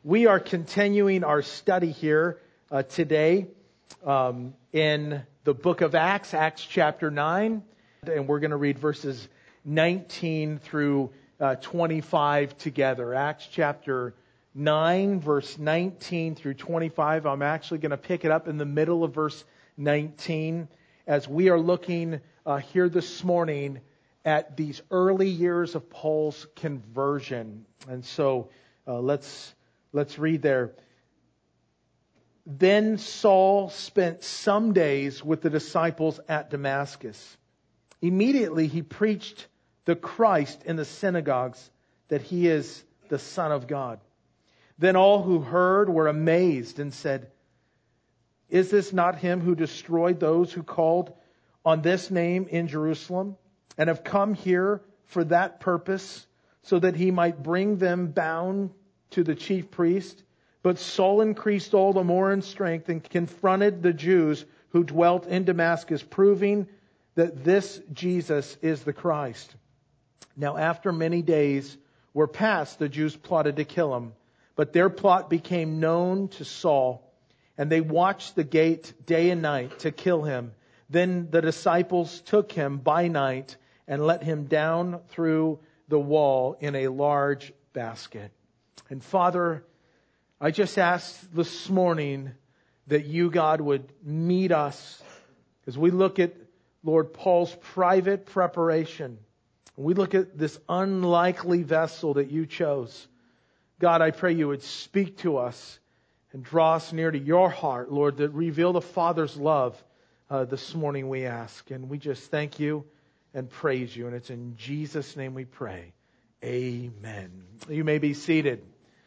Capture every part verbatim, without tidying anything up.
We are continuing our study here uh, today um, in the book of Acts, Acts chapter nine, and we're going to read verses nineteen through uh, twenty-five together. Acts chapter nine, verse nineteen through twenty-five. I'm actually going to pick it up in the middle of verse nineteen as we are looking uh, here this morning at these early years of Paul's conversion. And so uh, let's let's read there. Then Saul spent some days with the disciples at Damascus. Immediately he preached the Christ in the synagogues, that he is the Son of God. Then all who heard were amazed and said, "Is this not him who destroyed those who called on this name in Jerusalem, and have come here for that purpose, so that he might bring them bound to the chief priest?" But Saul increased all the more in strength and confronted the Jews who dwelt in Damascus, proving that this Jesus is the Christ. Now after many days were passed, the Jews plotted to kill him. But their plot became known to Saul, and they watched the gate day and night to kill him. Then the disciples took him by night and let him down through the wall in a large basket. And Father, I just ask this morning that you, God, would meet us as we look at, Lord, Paul's private preparation. We look at this unlikely vessel that you chose. God, I pray you would speak to us and draw us near to your heart, Lord, that reveal the Father's love uh, this morning, we ask. And we just thank you and praise you. And it's in Jesus' name we pray. Amen. You may be seated.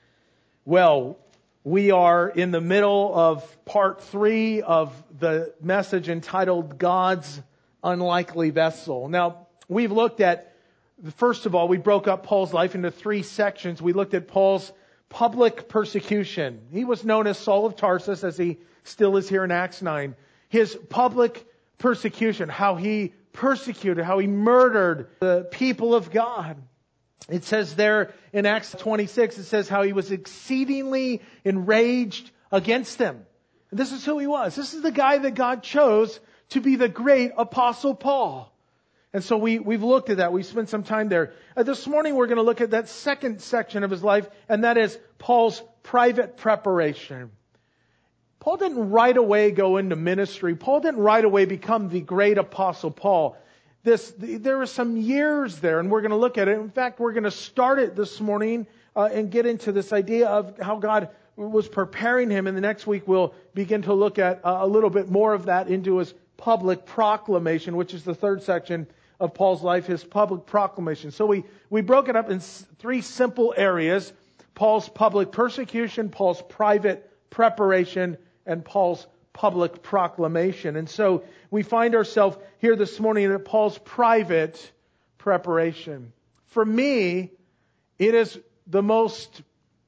Well, we are in the middle of part three of the message entitled God's Unlikely Vessel. Now, we've looked at, first of all, we broke up Paul's life into three sections. We looked at Paul's public persecution. He was known as Saul of Tarsus, as he still is here in Acts nine. His public persecution, how he persecuted, how he murdered the people of God. It says there in Acts twenty-six, it says how he was exceedingly enraged against them. And this is who he was. This is the guy that God chose to be the great Apostle Paul. And so we, we've looked at that. We've spent some time there. Uh, this morning we're going to look at that second section of his life, and that is Paul's private preparation. Paul didn't right away go into ministry. Paul didn't right away become the great Apostle Paul. This, there were some years there, and we're going to look at it. In fact, we're going to start it this morning uh, and get into this idea of how God was preparing him. And the next week we'll begin to look at uh, a little bit more of that into his public proclamation, which is the third section of Paul's life, his public proclamation. So we, we broke it up in three simple areas: Paul's public persecution, Paul's private preparation, and Paul's public proclamation. And so we find ourselves here this morning at Paul's private preparation. For me, it is the most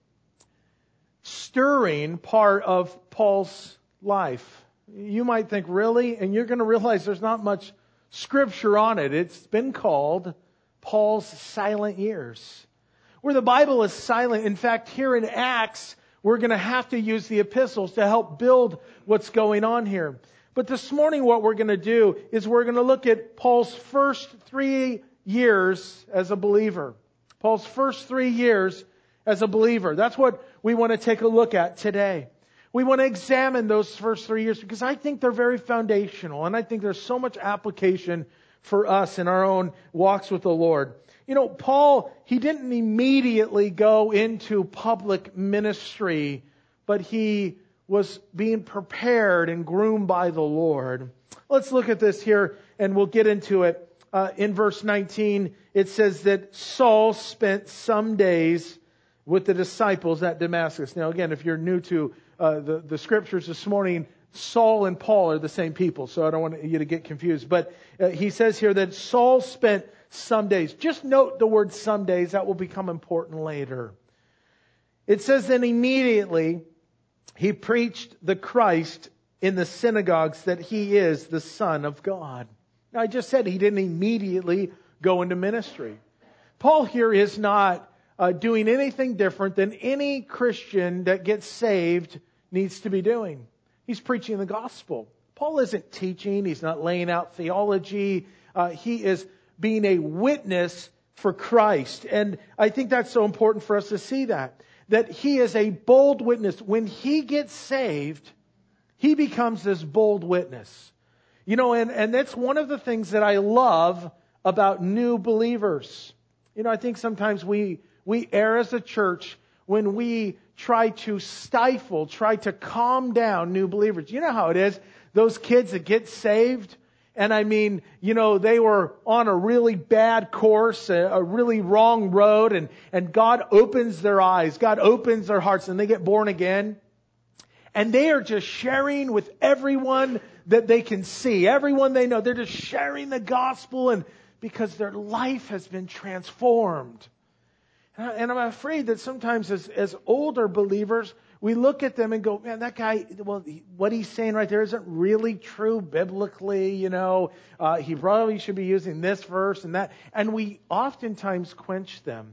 stirring part of Paul's life. You might think, really? And you're going to realize there's not much scripture on it. It's been called Paul's silent years, where the Bible is silent. In fact, here in Acts, we're going to have to use the epistles to help build what's going on here. But this morning what we're going to do is we're going to look at Paul's first three years as a believer. Paul's first three years as a believer. That's what we want to take a look at today. We want to examine those first three years because I think they're very foundational, and I think there's so much application for us in our own walks with the Lord. You know, Paul, he didn't immediately go into public ministry, but he was being prepared and groomed by the Lord. Let's look at this here, and we'll get into it. Uh, in verse nineteen, it says that Saul spent some days with the disciples at Damascus. Now, again, if you're new to uh, the, the scriptures this morning, Saul and Paul are the same people, so I don't want you to get confused. But uh, he says here that Saul spent some days. Just note the word some days. That will become important later. It says then immediately he preached the Christ in the synagogues, that he is the Son of God. Now, I just said he didn't immediately go into ministry. Paul here is not uh, doing anything different than any Christian that gets saved needs to be doing. He's preaching the gospel. Paul isn't teaching. He's not laying out theology. Uh, he is being a witness for Christ. And I think that's so important for us to see that. That he is a bold witness. When he gets saved, he becomes this bold witness. You know, and, and that's one of the things that I love about new believers. You know, I think sometimes we, we err as a church when we try to stifle, try to calm down new believers. You know how it is. Those kids that get saved, and I mean, you know, they were on a really bad course, a, a really wrong road, and, and God opens their eyes, God opens their hearts, and they get born again. And they are just sharing with everyone that they can see, everyone they know. They're just sharing the gospel, and because their life has been transformed. And, I, and I'm afraid that sometimes as, as older believers, we look at them and go, man, that guy, well, what he's saying right there isn't really true biblically, you know. Uh, he probably should be using this verse and that. And we oftentimes quench them.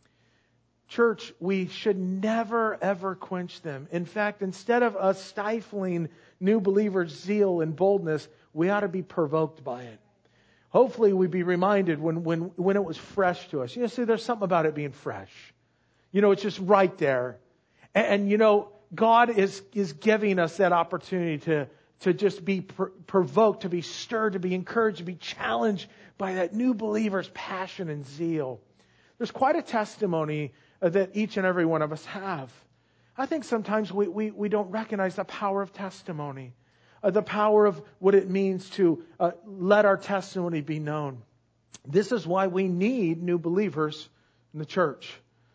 Church, we should never, ever quench them. In fact, instead of us stifling new believers' zeal and boldness, we ought to be provoked by it. Hopefully we be reminded when, when, when it was fresh to us. You know, see, there's something about it being fresh. You know, it's just right there. And, and you know, God is, is giving us that opportunity to, to just be pr- provoked, to be stirred, to be encouraged, to be challenged by that new believer's passion and zeal. There's quite a testimony that each and every one of us have. I think sometimes we, we, we don't recognize the power of testimony, uh, the power of what it means to uh, let our testimony be known. This is why we need new believers in the church.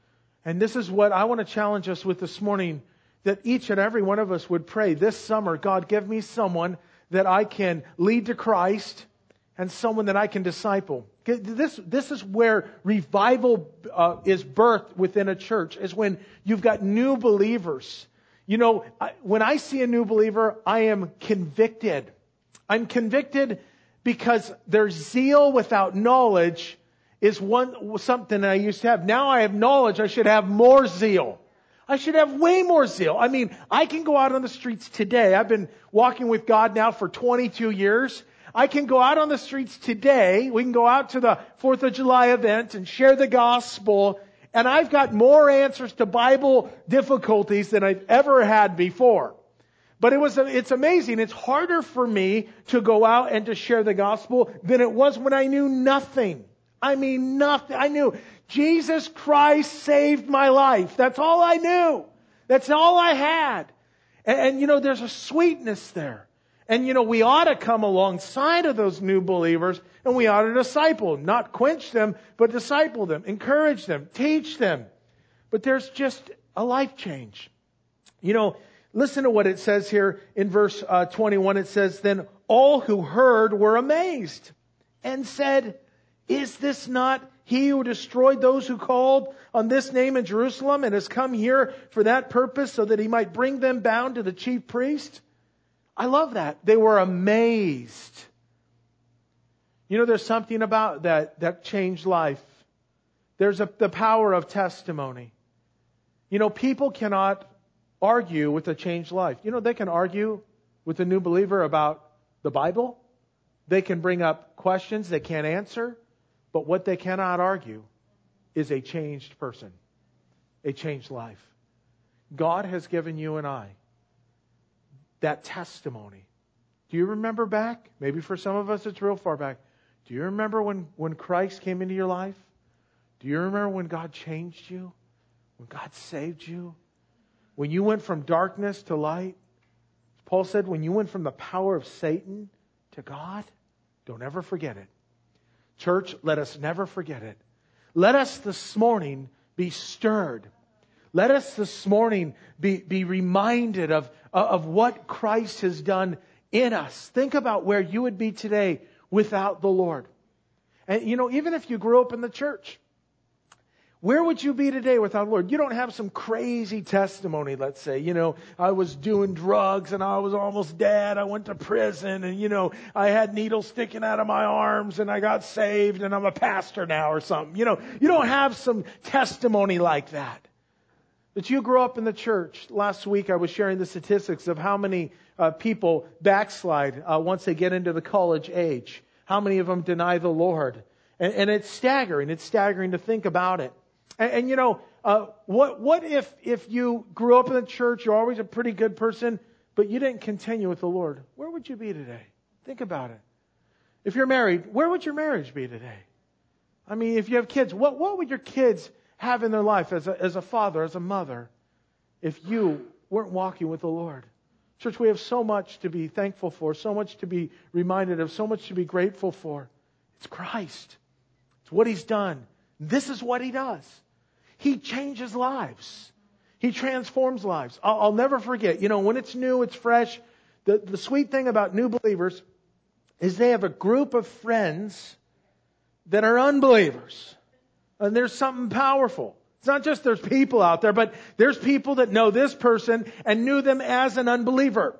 And this is what I want to challenge us with this morning, that each and every one of us would pray this summer, God, give me someone that I can lead to Christ and someone that I can disciple. This, this is where revival uh, is birthed within a church, is when you've got new believers. You know, I, when I see a new believer, I am convicted. I'm convicted because their zeal without knowledge is one something that I used to have. Now I have knowledge, I should have more zeal. I should have way more zeal. I mean, I can go out on the streets today. I've been walking with God now for twenty-two years. I can go out on the streets today. We can go out to the fourth of July event and share the gospel. And I've got more answers to Bible difficulties than I've ever had before. But it was, it's amazing. It's harder for me to go out and to share the gospel than it was when I knew nothing. I mean, nothing. I knew Jesus Christ saved my life. That's all I knew. That's all I had. And, and you know, there's a sweetness there. And, you know, we ought to come alongside of those new believers and we ought to disciple them. Not quench them, but disciple them, encourage them, teach them. But there's just a life change. You know, listen to what it says here in verse uh, twenty-one. It says, then all who heard were amazed and said, is this not he who destroyed those who called on this name in Jerusalem and has come here for that purpose so that he might bring them bound to the chief priest? I love that. They were amazed. You know, there's something about that that changed life. There's a, the power of testimony. You know, people cannot argue with a changed life. You know, they can argue with a new believer about the Bible. They can bring up questions they can't answer. But what they cannot argue is a changed person, a changed life. God has given you and I that testimony. Do you remember back? Maybe for some of us it's real far back. Do you remember when, when Christ came into your life? Do you remember when God changed you? When God saved you? When you went from darkness to light? Paul said, when you went from the power of Satan to God? Don't ever forget it. Church, let us never forget it. Let us this morning be stirred. Let us this morning be, be reminded of, of what Christ has done in us. Think about where you would be today without the Lord. And you know, even if you grew up in the church, Where would you be today without the Lord? You don't have some crazy testimony, let's say. You know, I was doing drugs and I was almost dead. I went to prison and, you know, I had needles sticking out of my arms and I got saved and I'm a pastor now or something. You know, you don't have some testimony like that. But you grew up in the church. Last week I was sharing the statistics of how many uh, people backslide uh, once they get into the college age. How many of them deny the Lord? And, and it's staggering. It's staggering to think about it. And, and you know, uh, what what if if you grew up in the church, you're always a pretty good person, but you didn't continue with the Lord? Where would you be today? Think about it. If you're married, where would your marriage be today? I mean, if you have kids, what what would your kids have in their life as a, as a father, as a mother, if you weren't walking with the Lord? Church, we have so much to be thankful for, so much to be reminded of, so much to be grateful for. It's Christ. It's what He's done. This is what He does. He changes lives. He transforms lives. I'll, I'll never forget, you know, when it's new, it's fresh. The, the sweet thing about new believers is they have a group of friends that are unbelievers. And there's something powerful. It's not just there's people out there, but there's people that know this person and knew them as an unbeliever.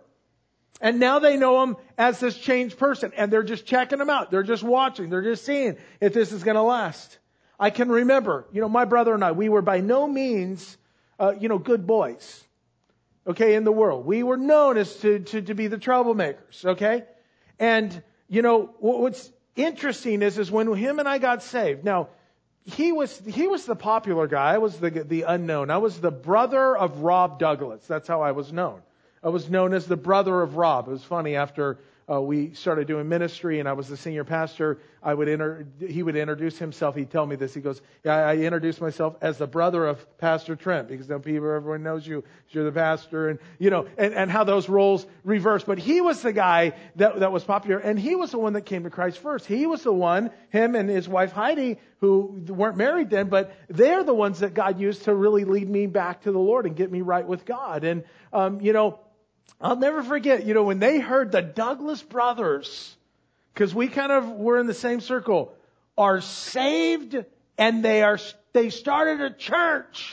And now they know him as this changed person. And they're just checking him out. They're just watching. They're just seeing if this is going to last. I can remember, you know, my brother and I, we were by no means, uh, you know, good boys. Okay, in the world. We were known as to, to, to be the troublemakers. Okay? And, you know, what's interesting is, is when him and I got saved. Now, He was he was the popular guy. I was the the unknown. I was the brother of Rob Douglas. That's how I was known. I was known as the brother of Rob. It was funny, after uh, we started doing ministry and I was the senior pastor, I would inter- he would introduce himself. He'd tell me this. He goes, yeah, I introduce myself as the brother of Pastor Trent, because then people, everyone knows you, you're the pastor, and you know, and, and how those roles reverse. But he was the guy that, that was popular, and he was the one that came to Christ first. He was the one, him and his wife Heidi, who weren't married then, but they're the ones that God used to really lead me back to the Lord and get me right with God. And, um, you know, I'll never forget, you know, when they heard the Douglas brothers, because we kind of were in the same circle, are saved and they are, they started a church.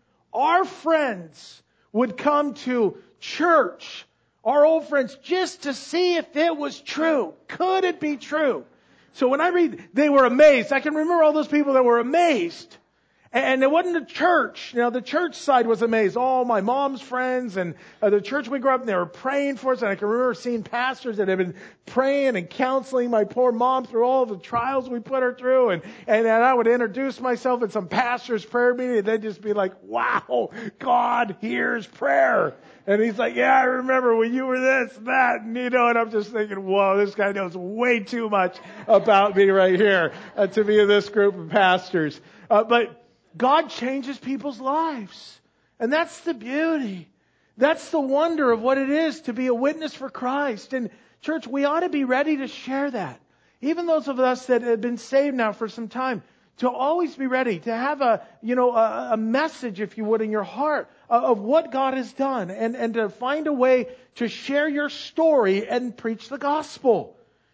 Our friends would come to church, our old friends, just to see if it was true. Could it be true? So when I read, they were amazed. I can remember all those people that were amazed. And it wasn't the church. Now, the church side was amazed. All my mom's friends and uh, the church we grew up in, they were praying for us. And I can remember seeing pastors that had been praying and counseling my poor mom through all the trials we put her through. And, and, and I would introduce myself at some pastor's prayer meeting, and they'd just be like, wow, God hears prayer. And he's like, yeah, I remember when you were this, that, and you know, and I'm just thinking, whoa, this guy knows way too much about me right here uh, to be in this group of pastors. Uh, but God changes people's lives. And that's the beauty. That's the wonder of what it is to be a witness for Christ. And church, we ought to be ready to share that. Even those of us that have been saved now for some time, to always be ready, to have a, you know, a, a message, if you would, in your heart of what God has done, and, and to find a way to share your story and preach the gospel.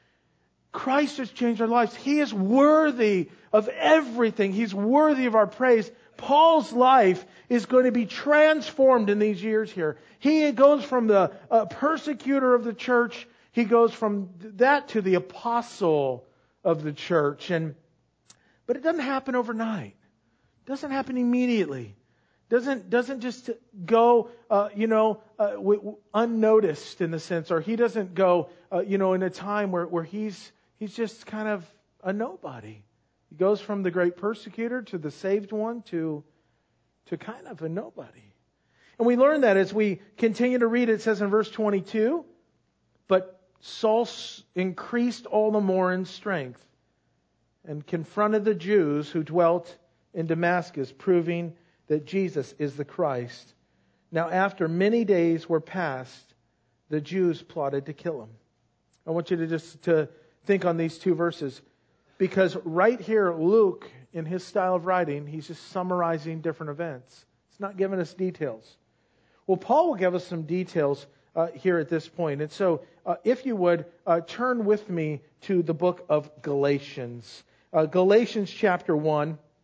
Christ has changed our lives. He is worthy of everything. He's worthy of our praise. Paul's life is going to be transformed in these years here. He goes from the uh, persecutor of the church, he goes from that to the apostle of the church. And but it doesn't happen overnight. It doesn't happen immediately. Doesn't doesn't just go, uh, you know, uh, w- w- unnoticed in the sense, or he doesn't go, uh, you know, in a time where where he's he's just kind of a nobody. He goes from the great persecutor to the saved one to to kind of a nobody. And we learn that as we continue to read. It says in verse twenty-two, but Saul increased all the more in strength and confronted the Jews who dwelt in Damascus, proving that Jesus is the Christ. Now, after many days were passed, the Jews plotted to kill him. I want you to just to think on these two verses, because right here, Luke, in his style of writing, he's just summarizing different events. It's not giving us details. Well, Paul will give us some details uh, here at this point. And so, uh, if you would, uh, turn with me to the book of Galatians. Uh, Galatians chapter one.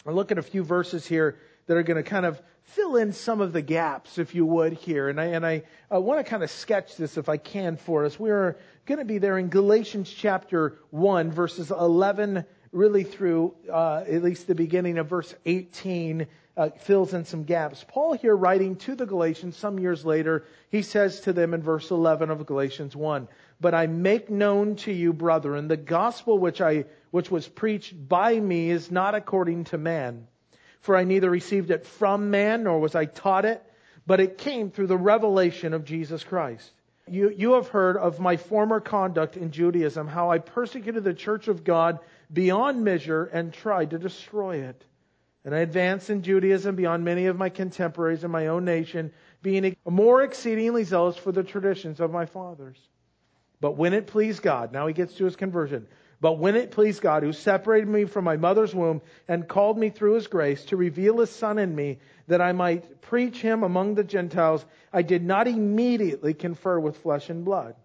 I'll look at a few verses here that are going to kind of fill in some of the gaps, if you would, here. And I, and I, I want to kind of sketch this if I can for us. We're going to be there in Galatians chapter one, verses eleven, really through uh, at least the beginning of verse eighteen, uh, fills in some gaps. Paul here writing to the Galatians some years later, he says to them in verse eleven of Galatians one, "But I make known to you, brethren, the gospel which I which was preached by me is not according to man. For I neither received it from man, nor was I taught it, but it came through the revelation of Jesus Christ. You, you have heard of my former conduct in Judaism, how I persecuted the church of God beyond measure and tried to destroy it. And I advanced in Judaism beyond many of my contemporaries in my own nation, being more exceedingly zealous for the traditions of my fathers. But when it pleased God," now he gets to his conversion, "but when it pleased God, who separated me from my mother's womb and called me through His grace to reveal His Son in me, that I might preach Him among the Gentiles, I did not immediately confer with flesh and blood."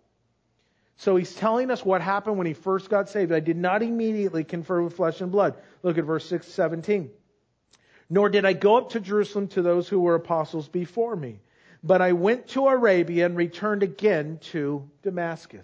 So he's telling us what happened when he first got saved. "I did not immediately confer with flesh and blood." Look at verse six, seventeen. "Nor did I go up to Jerusalem to those who were apostles before me, but I went to Arabia and returned again to Damascus."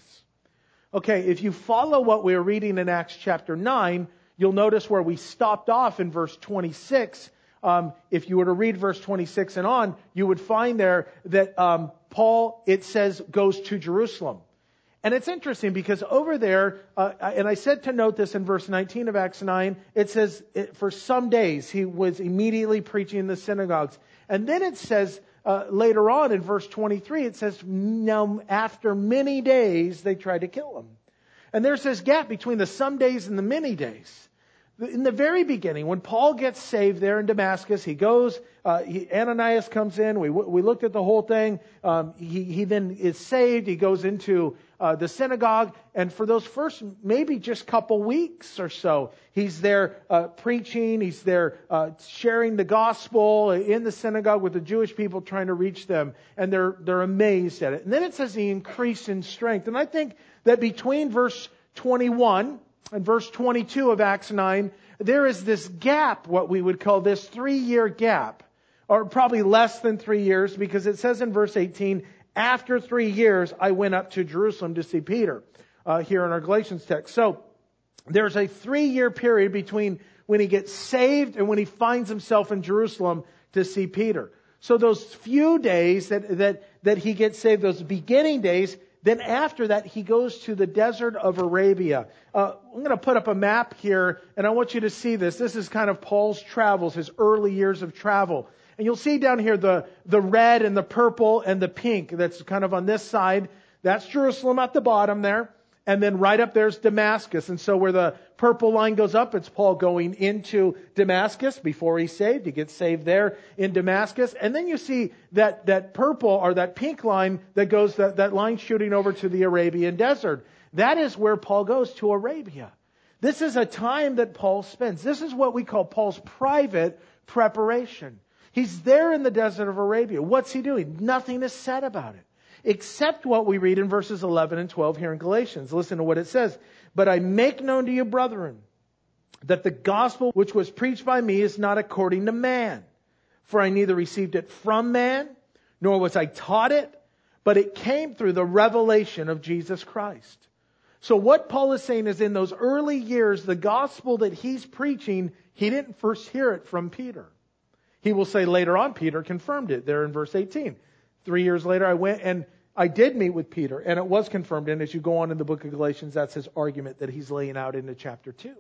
Okay, if you follow what we're reading in Acts chapter nine, you'll notice where we stopped off in verse twenty-six. Um, if you were to read verse twenty-six and on, you would find there that um, Paul, it says, goes to Jerusalem. And it's interesting because over there, uh, and I said to note this in verse nineteen of Acts nine, it says it, for some days he was immediately preaching in the synagogues. And then it says uh, later on in verse twenty-three, it says, now after many days they tried to kill him. And there's this gap between the some days and the many days. In the very beginning, when Paul gets saved there in Damascus, he goes, uh, he, Ananias comes in, we we looked at the whole thing, um, he, he then is saved, he goes into uh, the synagogue, and for those first maybe just couple weeks or so, he's there uh, preaching, he's there uh, sharing the gospel in the synagogue with the Jewish people, trying to reach them, and they're they're amazed at it. And then it says he increased in strength, and I think that between verse twenty-one and verse twenty-two of Acts nine, there is this gap, what we would call this three-year gap, or probably less than three years, because it says in verse eighteen, after three years, I went up to Jerusalem to see Peter, uh, here in our Galatians text. So there's a three-year period between when he gets saved and when he finds himself in Jerusalem to see Peter. So those few days that, that, that he gets saved, those beginning days, then after that, he goes to the desert of Arabia. Uh, I'm going to put up a map here, and I want you to see this. This is kind of Paul's travels, his early years of travel. And you'll see down here the, the red and the purple and the pink that's kind of on this side. That's Jerusalem at the bottom there. And then right up there's Damascus. And so where the purple line goes up, it's Paul going into Damascus before he's saved. He gets saved there in Damascus. And then you see that, that purple or that pink line that goes, that, that line shooting over to the Arabian desert. That is where Paul goes, to Arabia. This is a time that Paul spends. This is what we call Paul's private preparation. He's there in the desert of Arabia. What's he doing? Nothing is said about it, except what we read in verses eleven and twelve here in Galatians. Listen to what it says. "But I make known to you, brethren, that the gospel which was preached by me is not according to man. For I neither received it from man, nor was I taught it, but it came through the revelation of Jesus Christ." So what Paul is saying is, in those early years, the gospel that he's preaching, he didn't first hear it from Peter. He will say later on, Peter confirmed it there in verse eighteen. Three years later, I went and I did meet with Peter, and it was confirmed. And as you go on in the book of Galatians, that's his argument that he's laying out into chapter two.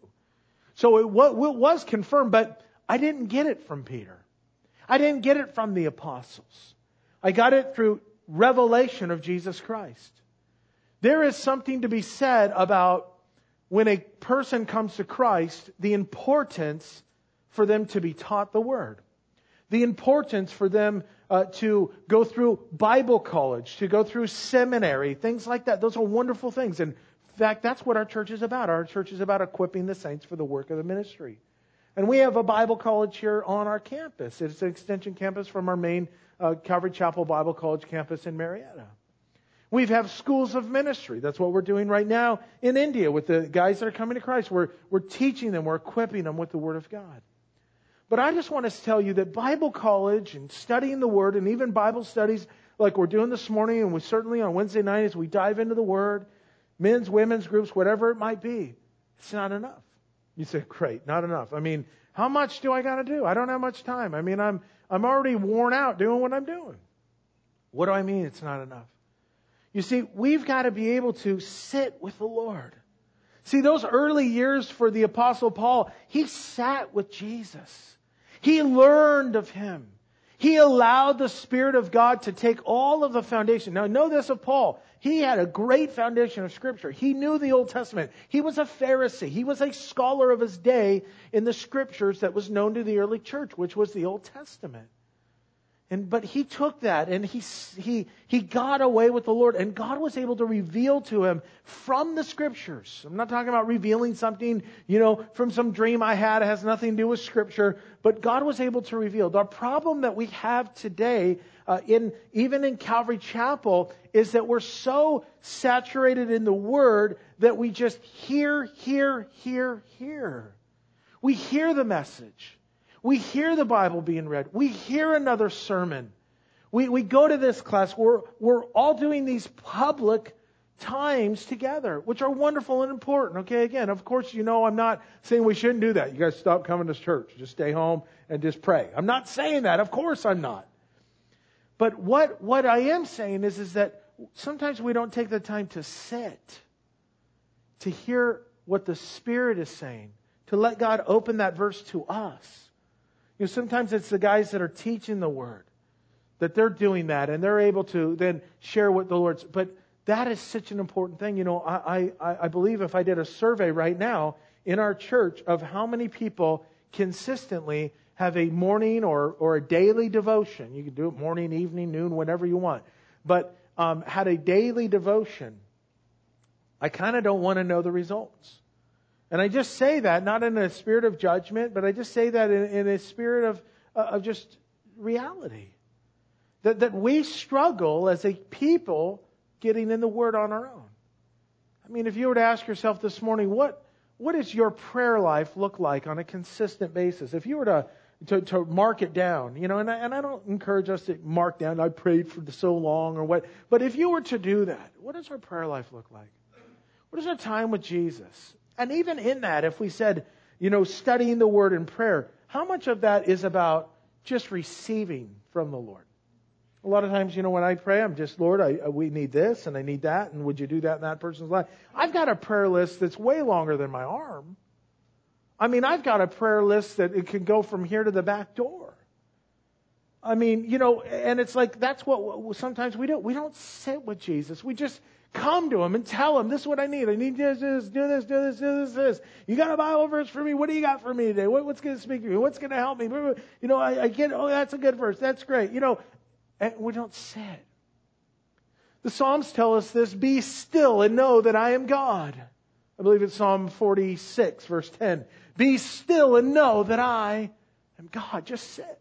So it was confirmed, but I didn't get it from Peter. I didn't get it from the apostles. I got it through revelation of Jesus Christ. There is something to be said about when a person comes to Christ, the importance for them to be taught the Word. The importance for them uh, to go through Bible college, to go through seminary, things like that. Those are wonderful things. And in fact, that's what our church is about. Our church is about equipping the saints for the work of the ministry. And we have a Bible college here on our campus. It's an extension campus from our main uh, Calvary Chapel Bible College campus in Marietta. We have schools of ministry. That's what we're doing right now in India with the guys that are coming to Christ. We're, we're teaching them, we're equipping them with the Word of God. But I just want to tell you that Bible college and studying the Word and even Bible studies like we're doing this morning, and we certainly on Wednesday night as we dive into the Word, men's, women's groups, whatever it might be, it's not enough. You say, great, not enough. I mean, how much do I got to do? I don't have much time. I mean, I'm I'm already worn out doing what I'm doing. What do I mean it's not enough? You see, we've got to be able to sit with the Lord. See, those early years for the Apostle Paul, he sat with Jesus. He learned of Him. He allowed the Spirit of God to take all of the foundation. Now, know this of Paul. He had a great foundation of Scripture. He knew the Old Testament. He was a Pharisee. He was a scholar of his day in the Scriptures that was known to the early church, which was the Old Testament. And, but he took that and he, he, he got away with the Lord, and God was able to reveal to him from the Scriptures. I'm not talking about revealing something, you know, from some dream I had. It has nothing to do with Scripture, but God was able to reveal. The problem that we have today, uh, in, even in Calvary Chapel, is that we're so saturated in the Word that we just hear, hear, hear, hear. We hear the message. We hear the Bible being read. We hear another sermon. We we go to this class. We're, we're all doing these public times together, which are wonderful and important. Okay, again, of course, you know I'm not saying we shouldn't do that. You guys stop coming to church. Just stay home and just pray. I'm not saying that. Of course I'm not. But what, what I am saying is, is that sometimes we don't take the time to sit, to hear what the Spirit is saying, to let God open that verse to us. You know, sometimes it's the guys that are teaching the Word, that they're doing that, and they're able to then share what the Lord's... But that is such an important thing. You know, I, I, I believe if I did a survey right now in our church of how many people consistently have a morning or, or a daily devotion, you can do it morning, evening, noon, whenever you want, but um, had a daily devotion, I kind of don't want to know the results. And I just say that, not in a spirit of judgment, but I just say that in, in a spirit of, uh, of just reality. That, that we struggle as a people getting in the Word on our own. I mean, if you were to ask yourself this morning, what, what does your prayer life look like on a consistent basis? If you were to, to, to mark it down, you know, and I, and I don't encourage us to mark down, I prayed for so long or what, but if you were to do that, what does our prayer life look like? What is our time with Jesus? And even in that, if we said, you know, studying the Word in prayer, how much of that is about just receiving from the Lord? A lot of times, you know, when I pray, I'm just, Lord, I, we need this and I need that, and would you do that in that person's life? I've got a prayer list that's way longer than my arm. I mean, I've got a prayer list that it can go from here to the back door. I mean, you know, and it's like, that's what sometimes we do. We don't sit with Jesus. We just come to Him and tell Him, this is what I need. I need this, this, do this, do this, do this, this. You got a Bible verse for me? What do you got for me today? What, what's going to speak to me? What's going to help me? You know, I, I get, oh, that's a good verse. That's great. You know, and we don't sit. The Psalms tell us this, be still and know that I am God. I believe it's Psalm forty-six, verse ten. Be still and know that I am God. Just sit.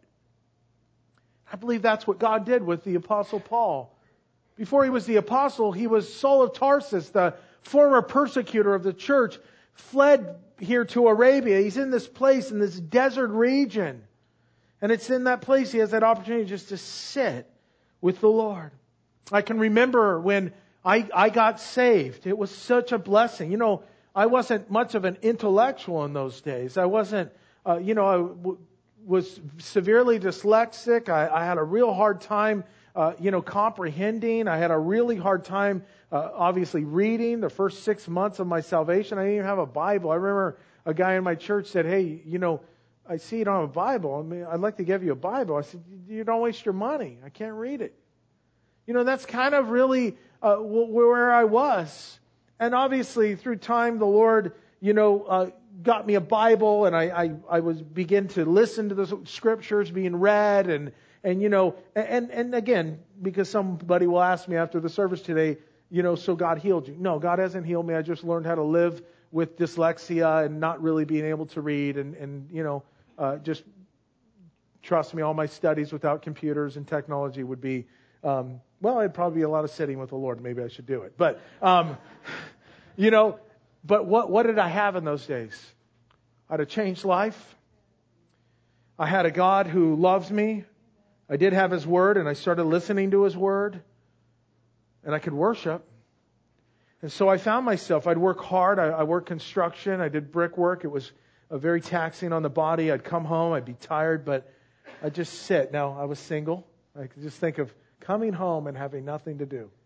I believe that's what God did with the Apostle Paul. Before he was the apostle, he was Saul of Tarsus, the former persecutor of the church, fled here to Arabia. He's in this place, in this desert region. And it's in that place he has that opportunity just to sit with the Lord. I can remember when I, I got saved. It was such a blessing. You know, I wasn't much of an intellectual in those days. I wasn't, uh, you know, I w- was severely dyslexic. I, I had a real hard time Uh, you know, comprehending. I had a really hard time, uh, obviously reading the first six months of my salvation. I didn't even have a Bible. I remember a guy in my church said, hey, you know, I see you don't have a Bible. I mean, I'd like to give you a Bible. I said, you don't waste your money. I can't read it. You know, that's kind of really uh, where I was. And obviously through time, the Lord, you know, uh, got me a Bible, and I, I, I was begin to listen to the Scriptures being read, and And, you know, and, and again, because somebody will ask me after the service today, you know, so God healed you. No, God hasn't healed me. I just learned how to live with dyslexia and not really being able to read, and, and you know, uh, just trust me, all my studies without computers and technology would be, um, well, it'd probably be a lot of sitting with the Lord. Maybe I should do it. But, um, you know, but what, what did I have in those days? I had a changed life. I had a God who loves me. I did have His Word, and I started listening to His Word. And I could worship. And so I found myself, I'd work hard. I, I worked construction. I did brickwork. It was uh, very taxing on the body. I'd come home. I'd be tired, but I'd just sit. Now, I was single. I could just think of coming home and having nothing to do.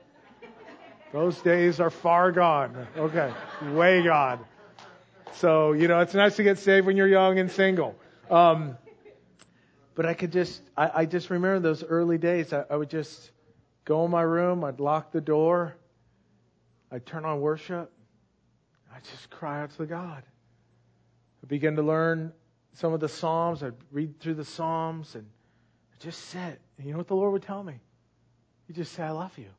Those days are far gone. Okay. Way gone. So, you know, it's nice to get saved when you're young and single. Um, but I could just, I, I just remember those early days. I, I would just go in my room. I'd lock the door. I'd turn on worship. I'd just cry out to God. I began to learn some of the Psalms. I'd read through the Psalms and I'd just sit. And you know what the Lord would tell me? He'd just say, I love you.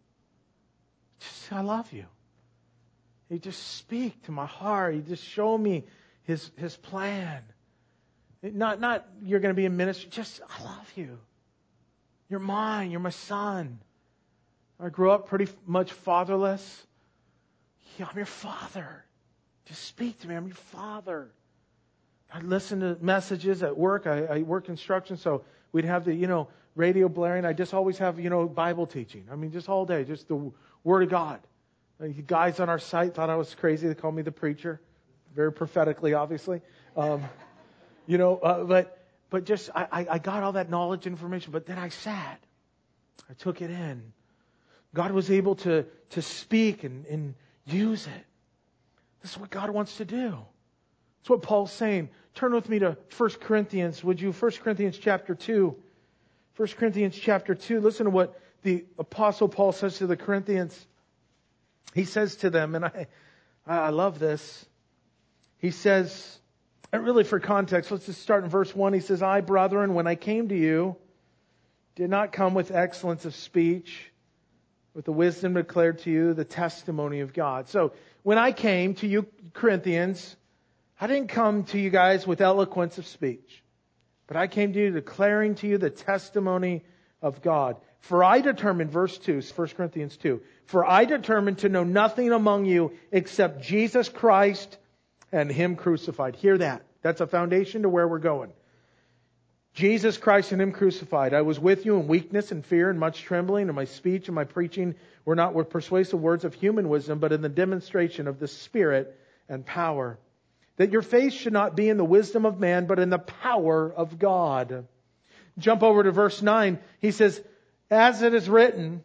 Just say, I love you. He'd just speak to my heart. He'd just show me His His plan. It, not, not you're going to be in ministry. Just, I love you. You're mine. You're my son. I grew up pretty much fatherless. Yeah, I'm your father. Just speak to me. I'm your father. I'd listen to messages at work. I, I work construction, so we'd have the, you know, radio blaring. I just always have, you know, Bible teaching. I mean, just all day, just the Word of God. The guys on our site thought I was crazy. They called me the preacher. Very prophetically, obviously. Um, you know, uh, but but just, I, I got all that knowledge, information, but then I sat. I took it in. God was able to, to speak and, and use it. This is what God wants to do. That's what Paul's saying. Turn with me to First Corinthians, would you? First Corinthians chapter two. First Corinthians chapter two. Listen to what the Apostle Paul says to the Corinthians. He says to them, and I, I love this. He says, and really for context, let's just start in verse one. He says, I, brethren, when I came to you, did not come with excellence of speech, with the wisdom declared to you, the testimony of God. So when I came to you, Corinthians, I didn't come to you guys with eloquence of speech, but I came to you declaring to you the testimony of God. For I determined, verse two, First Corinthians two, for I determined to know nothing among you except Jesus Christ and Him crucified. Hear that. That's a foundation to where we're going. Jesus Christ and Him crucified. I was with you in weakness and fear and much trembling, and my speech and my preaching were not with persuasive words of human wisdom, but in the demonstration of the Spirit and power. That your faith should not be in the wisdom of man, but in the power of God. Jump over to verse nine. He says, as it is written,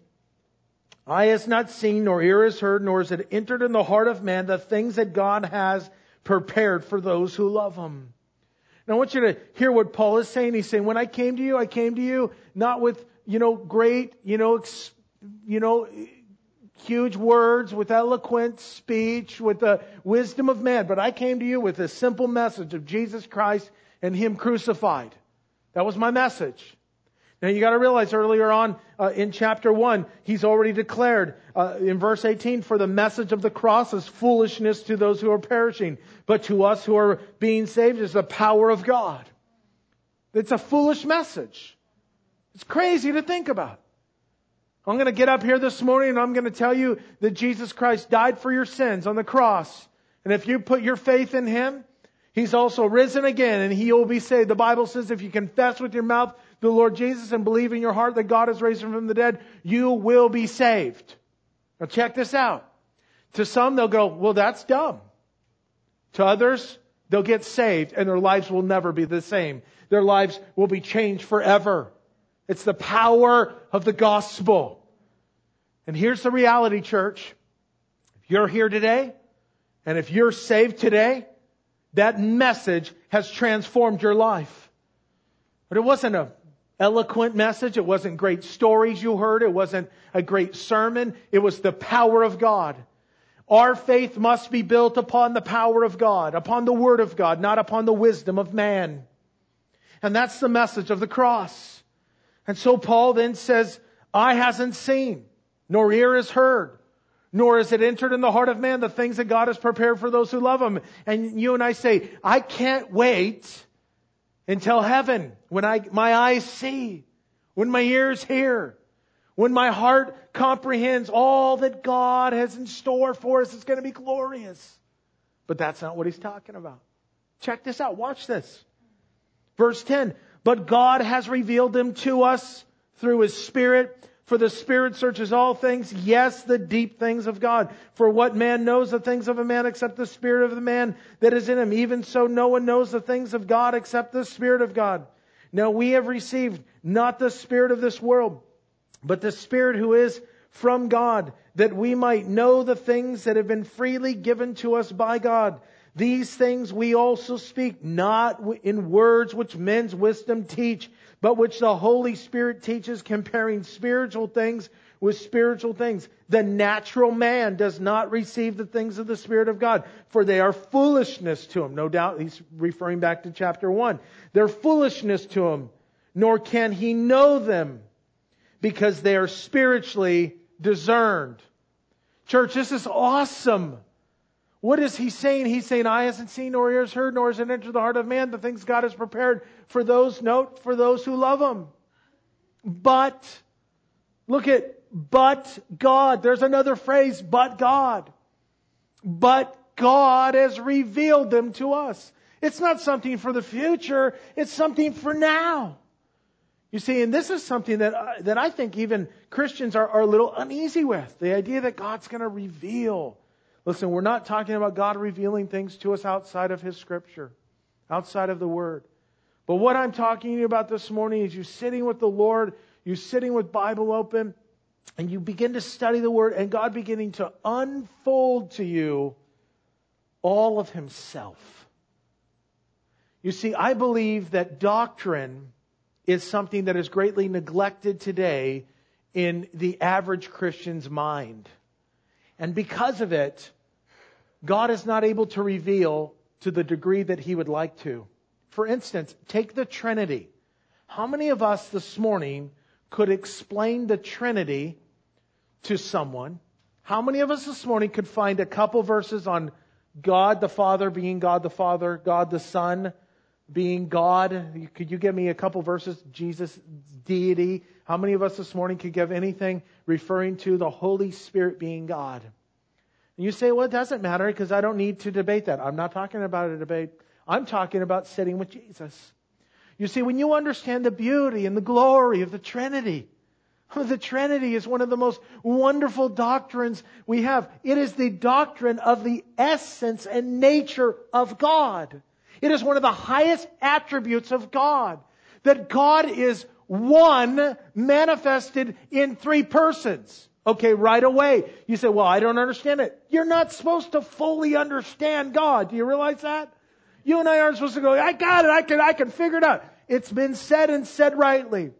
eye has not seen, nor ear has heard, nor has it entered in the heart of man the things that God has prepared for those who love Him. Now I want you to hear what Paul is saying. He's saying, when I came to you, I came to you not with, you know, great, you know, ex, you know, huge words, with eloquent speech, with the wisdom of man, but I came to you with a simple message of Jesus Christ and Him crucified. That was my message. Now you got to realize earlier on uh, in chapter one, he's already declared uh, in verse eighteen, for the message of the cross is foolishness to those who are perishing, but to us who are being saved is the power of God. It's a foolish message. It's crazy to think about. I'm going to get up here this morning and I'm going to tell you that Jesus Christ died for your sins on the cross. And if you put your faith in Him, He's also risen again and He will be saved. The Bible says if you confess with your mouth the Lord Jesus and believe in your heart that God has raised Him from the dead, you will be saved. Now check this out. To some, they'll go, well, that's dumb. To others, they'll get saved and their lives will never be the same. Their lives will be changed forever. It's the power of the gospel. And here's the reality, church. If you're here today, and if you're saved today, that message has transformed your life. But it wasn't an eloquent message. It wasn't great stories you heard. It wasn't a great sermon. It was the power of God. Our faith must be built upon the power of God, upon the Word of God, not upon the wisdom of man. And that's the message of the cross. And so Paul then says, eye hasn't seen, nor ear has heard, nor has it entered in the heart of man the things that God has prepared for those who love Him. And you and I say, I can't wait until heaven, when I my eyes see, when my ears hear, when my heart comprehends all that God has in store for us. It's going to be glorious. But that's not what he's talking about. Check this out. Watch this. Verse ten, but God has revealed them to us through His Spirit. For the Spirit searches all things, yes, the deep things of God. For what man knows the things of a man except the Spirit of the man that is in him? Even so, no one knows the things of God except the Spirit of God. Now we have received not the spirit of this world, but the Spirit who is from God, that we might know the things that have been freely given to us by God. These things we also speak, not in words which men's wisdom teach, but which the Holy Spirit teaches, comparing spiritual things with spiritual things. The natural man does not receive the things of the Spirit of God, for they are foolishness to him. No doubt he's referring back to chapter one. They're foolishness to him, nor can he know them, because they are spiritually discerned. Church, this is awesome. What is he saying? He's saying, eye hasn't seen, nor ears heard, nor has it entered the heart of man, the things God has prepared for those, note, for those who love Him. But, look at, but God. There's another phrase, but God. But God has revealed them to us. It's not something for the future. It's something for now. You see, and this is something that, uh, that I think even Christians are, are a little uneasy with. The idea that God's going to reveal. Listen, we're not talking about God revealing things to us outside of His Scripture, outside of the Word. But what I'm talking to you about this morning is you sitting with the Lord, you sitting with Bible open, and you begin to study the Word, and God beginning to unfold to you all of Himself. You see, I believe that doctrine is something that is greatly neglected today in the average Christian's mind. And because of it, God is not able to reveal to the degree that He would like to. For instance, take the Trinity. How many of us this morning could explain the Trinity to someone? How many of us this morning could find a couple verses on God the Father being God the Father, God the Son being God? Could you give me a couple verses? Jesus' deity. How many of us this morning could give anything referring to the Holy Spirit being God? And you say, well, it doesn't matter because I don't need to debate that. I'm not talking about a debate. I'm talking about sitting with Jesus. You see, when you understand the beauty and the glory of the Trinity, the Trinity is one of the most wonderful doctrines we have. It is the doctrine of the essence and nature of God. It is one of the highest attributes of God. That God is one manifested in three persons. Okay, right away. You say, well, I don't understand it. You're not supposed to fully understand God. Do you realize that? You and I aren't supposed to go, I got it. I can, I can figure it out. It's been said and said rightly.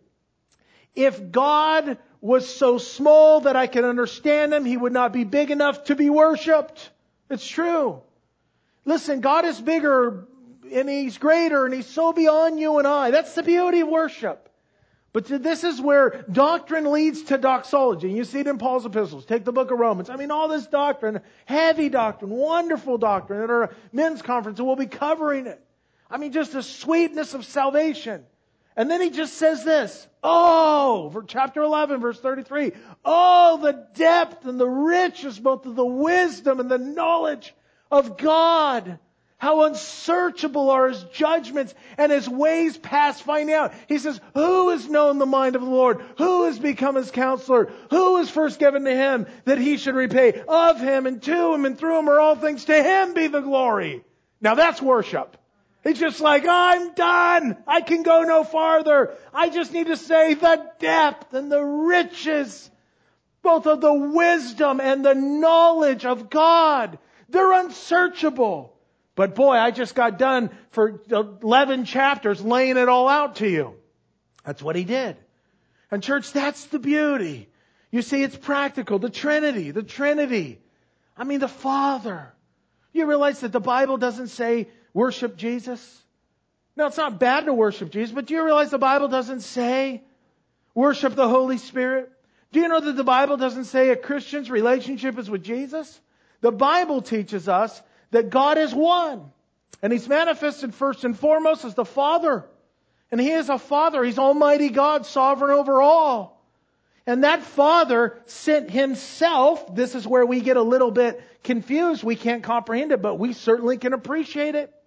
If God was so small that I can understand Him, He would not be big enough to be worshipped. It's true. Listen, God is bigger and He's greater and He's so beyond you and I. That's the beauty of worship. But this is where doctrine leads to doxology. You see it in Paul's epistles. Take the book of Romans. I mean, all this doctrine, heavy doctrine, wonderful doctrine at our men's conference, and we'll be covering it. I mean, just the sweetness of salvation. And then he just says this, oh, for chapter eleven, verse thirty-three, oh, the depth and the riches, both of the wisdom and the knowledge of God. How unsearchable are His judgments and His ways past finding out. He says, who has known the mind of the Lord? Who has become His counselor? Who was first given to Him that He should repay? Of Him and to Him and through Him are all things. To Him be the glory. Now that's worship. It's just like, I'm done. I can go no farther. I just need to say the depth and the riches, both of the wisdom and the knowledge of God. They're unsearchable. But boy, I just got done for eleven chapters laying it all out to you. That's what He did. And church, that's the beauty. You see, it's practical. The Trinity, the Trinity. I mean, the Father. You realize that the Bible doesn't say worship Jesus? No, it's not bad to worship Jesus, but do you realize the Bible doesn't say worship the Holy Spirit? Do you know that the Bible doesn't say a Christian's relationship is with Jesus? The Bible teaches us that God is one. And He's manifested first and foremost as the Father. And He is a Father. He's Almighty God, sovereign over all. And that Father sent Himself. This is where we get a little bit confused. We can't comprehend it, but we certainly can appreciate it.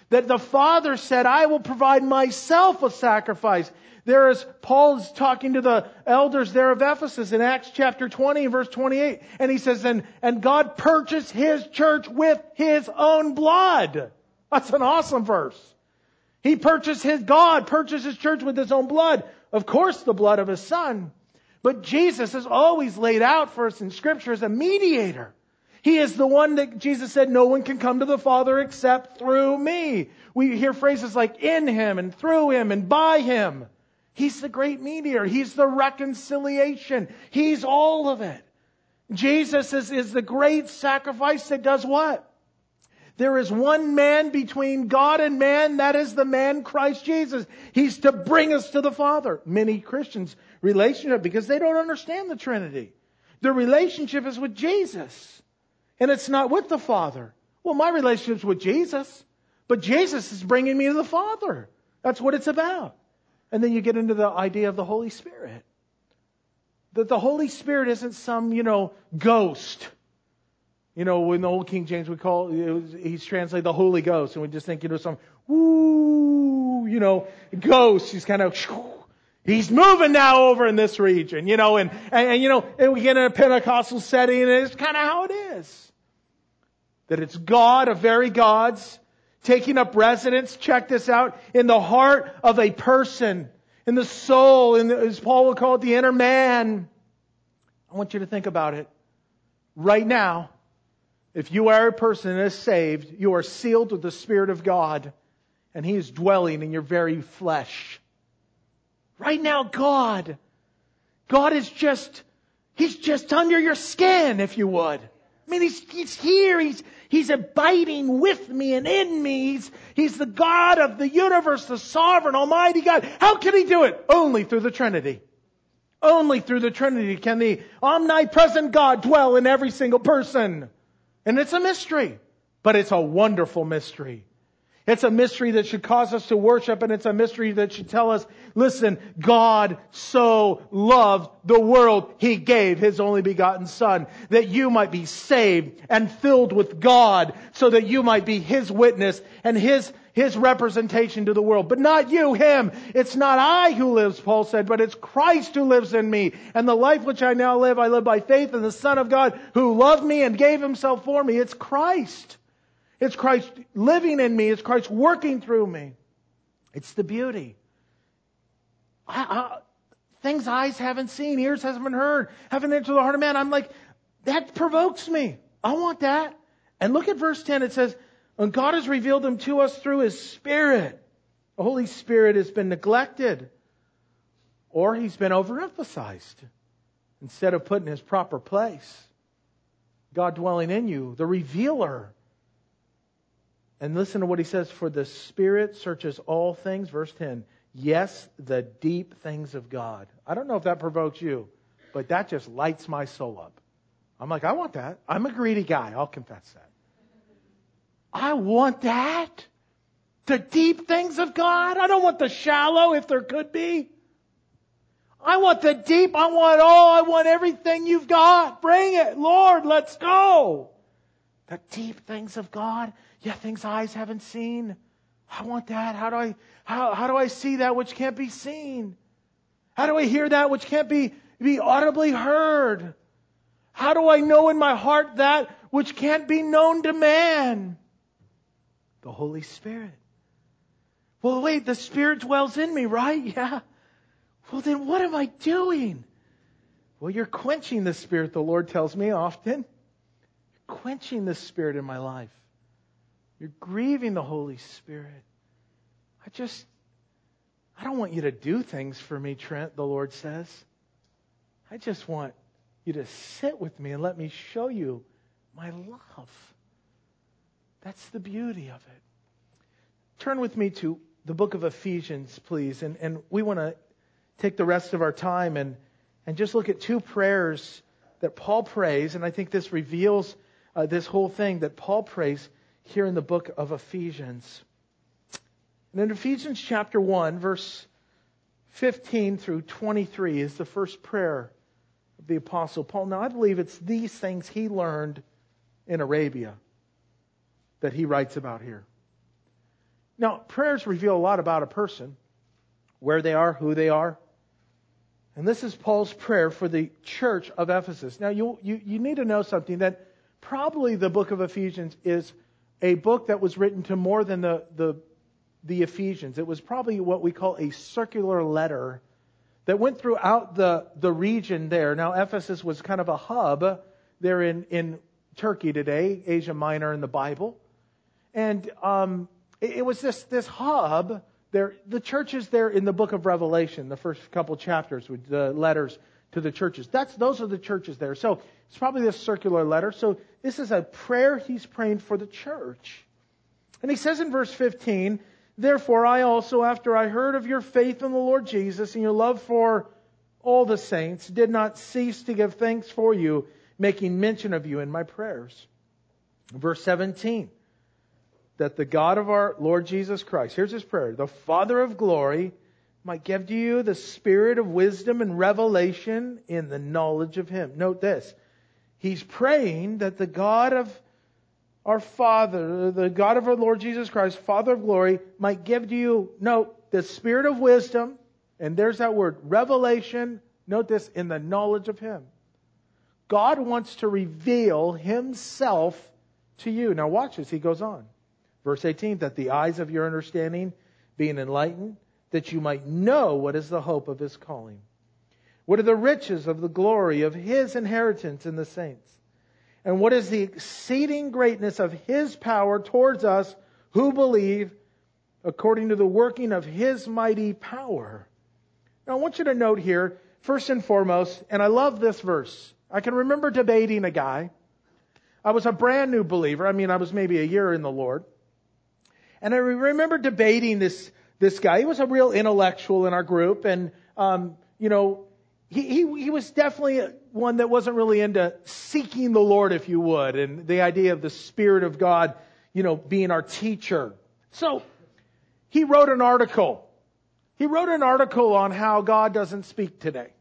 That the Father said, I will provide myself a sacrifice. There is, Paul is talking to the elders there of Ephesus in Acts chapter twenty and verse twenty-eight. And he says, and, and God purchased His church with His own blood. That's an awesome verse. He purchased His, God purchased His church with His own blood. Of course, the blood of His Son. But Jesus is always laid out for us in Scripture as a mediator. He is the one that Jesus said, no one can come to the Father except through me. We hear phrases like in Him and through Him and by Him. He's the great mediator. He's the reconciliation. He's all of it. Jesus is, is the great sacrifice that does what? There is one man between God and man. That is the man Christ Jesus. He's to bring us to the Father. Many Christians' relationship, because they don't understand the Trinity. Their relationship is with Jesus. And it's not with the Father. Well, my relationship's with Jesus. But Jesus is bringing me to the Father. That's what it's about. And then you get into the idea of the Holy Spirit. That the Holy Spirit isn't some, you know, ghost. You know, in the old King James we call, he's translated the Holy Ghost. And we just think, you know, some, woo, you know, ghost. He's kind of, he's moving now over in this region, you know, and, and, and you know, and we get in a Pentecostal setting and it's kind of how it is. That it's God of very gods taking up residence, check this out, in the heart of a person, in the soul, in the, as Paul would call it, the inner man. I want you to think about it. Right now, if you are a person that is saved, you are sealed with the Spirit of God, and He is dwelling in your very flesh. Right now, God, God is just, He's just under your skin, if you would. I mean, He's, He's here. He's, He's abiding with me and in me. He's, he's the God of the universe, the sovereign, almighty God. How can He do it? Only through the Trinity. Only through the Trinity can the omnipresent God dwell in every single person. And it's a mystery, but it's a wonderful mystery. It's a mystery that should cause us to worship, and it's a mystery that should tell us, listen, God so loved the world, He gave His only begotten Son, that you might be saved and filled with God, so that you might be His witness and His, His representation to the world. But not you, Him. It's not I who lives, Paul said, but it's Christ who lives in me. And the life which I now live, I live by faith in the Son of God who loved me and gave Himself for me. It's Christ. It's Christ living in me. It's Christ working through me. It's the beauty. I, I, things eyes haven't seen, ears haven't heard, haven't entered the heart of man. I'm like, that provokes me. I want that. And look at verse ten. It says, and God has revealed them to us through His Spirit. The Holy Spirit has been neglected. Or He's been overemphasized instead of put in His proper place. God dwelling in you, the revealer. And listen to what He says, for the Spirit searches all things, verse ten. Yes, the deep things of God. I don't know if that provokes you, but that just lights my soul up. I'm like, I want that. I'm a greedy guy. I'll confess that. I want that. The deep things of God. I don't want the shallow, if there could be. I want the deep. I want all. I want everything You've got. Bring it. Lord, let's go. The deep things of God. Yeah, things eyes haven't seen. I want that. How do I, how, how do I see that which can't be seen? How do I hear that which can't be, be audibly heard? How do I know in my heart that which can't be known to man? The Holy Spirit. Well, wait, the Spirit dwells in me, right? Yeah. Well, then what am I doing? Well, you're quenching the Spirit, the Lord tells me often. You're quenching the Spirit in my life. You're grieving the Holy Spirit. I just, I don't want you to do things for me, Trent, the Lord says. I just want you to sit with me and let me show you my love. That's the beauty of it. Turn with me to the book of Ephesians, please. And, and we want to take the rest of our time and, and just look at two prayers that Paul prays. And I think this reveals uh, this whole thing that Paul prays here in the book of Ephesians. And in Ephesians chapter one, verse fifteen through twenty-three is the first prayer of the Apostle Paul. Now, I believe it's these things he learned in Arabia that he writes about here. Now, prayers reveal a lot about a person, where they are, who they are. And this is Paul's prayer for the church of Ephesus. Now, you, you, you need to know something, that probably the book of Ephesians is a book that was written to more than the, the, the Ephesians. It was probably what we call a circular letter that went throughout the, the region there. Now, Ephesus was kind of a hub there in, in Turkey today, Asia Minor in the Bible. And um, it, it was this, this hub there. The churches there in the book of Revelation, the first couple chapters with the letters to the churches. That's Those are the churches there. So it's probably this circular letter. So this is a prayer he's praying for the church. And he says in verse fifteen, therefore I also, after I heard of your faith in the Lord Jesus and your love for all the saints, did not cease to give thanks for you, making mention of you in my prayers. Verse seventeen, that the God of our Lord Jesus Christ, here's his prayer, the Father of glory, might give to you the spirit of wisdom and revelation in the knowledge of Him. Note this. He's praying that the God of our Father, the God of our Lord Jesus Christ, Father of glory, might give to you, note, the spirit of wisdom, and there's that word, revelation, note this, in the knowledge of Him. God wants to reveal Himself to you. Now watch as he goes on. Verse eighteen, that the eyes of your understanding being enlightened, that you might know what is the hope of His calling. What are the riches of the glory of His inheritance in the saints? And what is the exceeding greatness of His power towards us who believe, according to the working of His mighty power? Now I want you to note here, first and foremost, and I love this verse. I can remember debating a guy. I was a brand new believer. I mean, I was maybe a year in the Lord. And I remember debating this This guy. He was a real intellectual in our group, and um, you know, he, he he was definitely one that wasn't really into seeking the Lord, if you would, and the idea of the Spirit of God, you know, being our teacher. So he wrote an article. He wrote an article on how God doesn't speak today.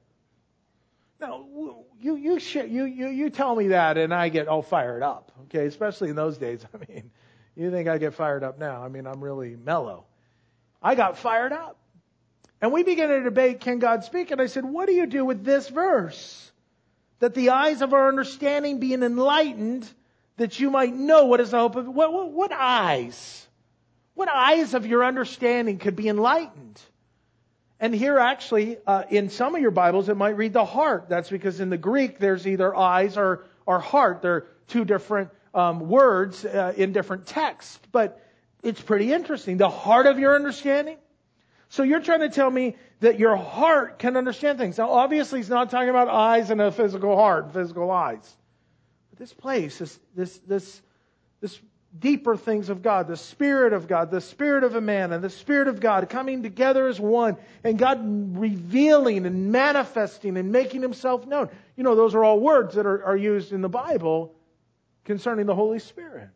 Now, you you you you you tell me that, and I get all fired up. Okay, especially in those days. I mean, you think I get fired up now? I mean, I'm really mellow. I got fired up. And we began to debate, can God speak? And I said, what do you do with this verse? That the eyes of our understanding being enlightened, that you might know what is the hope of... What, what, what eyes? What eyes of your understanding could be enlightened? And here actually, uh, in some of your Bibles, it might read the heart. That's because in the Greek, there's either eyes or, or heart. They're two different um, words uh, in different texts. But it's pretty interesting. The heart of your understanding. So you're trying to tell me that your heart can understand things. Now, obviously, he's not talking about eyes and a physical heart, physical eyes. But this place, this, this, this, this deeper things of God, the Spirit of God, the Spirit of a man and the Spirit of God coming together as one, and God revealing and manifesting and making Himself known. You know, those are all words that are, are used in the Bible concerning the Holy Spirit.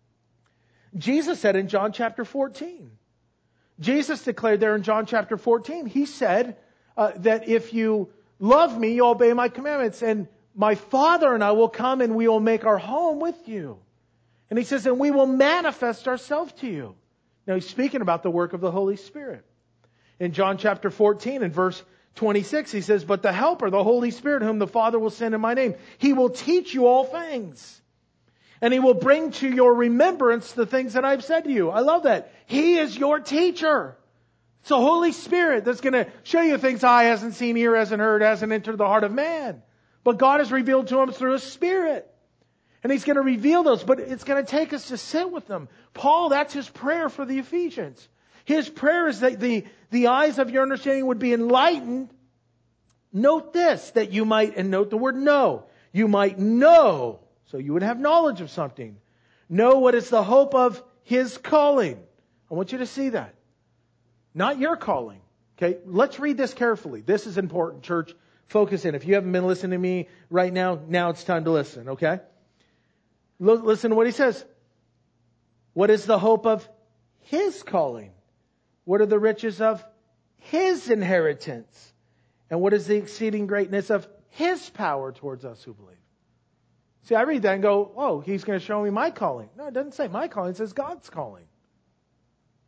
Jesus said in John chapter fourteen, Jesus declared there in John chapter fourteen, He said uh, that if you love me, you obey my commandments, and my Father and I will come and we will make our home with you. And He says, and we will manifest ourselves to you. Now He's speaking about the work of the Holy Spirit. In John chapter fourteen and verse twenty-six, He says, but the Helper, the Holy Spirit, whom the Father will send in my name, He will teach you all things. And He will bring to your remembrance the things that I've said to you. I love that. He is your teacher. It's the Holy Spirit that's going to show you things eye hasn't seen, ear hasn't heard, hasn't entered the heart of man. But God has revealed to him through His Spirit. And He's going to reveal those, but it's going to take us to sit with them. Paul, that's his prayer for the Ephesians. His prayer is that the, the eyes of your understanding would be enlightened. Note this, that you might, and note the word know, you might know. So you would have knowledge of something. Know what is the hope of His calling. I want you to see that. Not your calling. Okay, let's read this carefully. This is important, church. Focus in. If you haven't been listening to me right now, now it's time to listen, okay? L- listen to what he says. What is the hope of His calling? What are the riches of His inheritance? And what is the exceeding greatness of His power towards us who believe? See, I read that and go, oh, He's going to show me my calling. No, it doesn't say my calling. It says God's calling.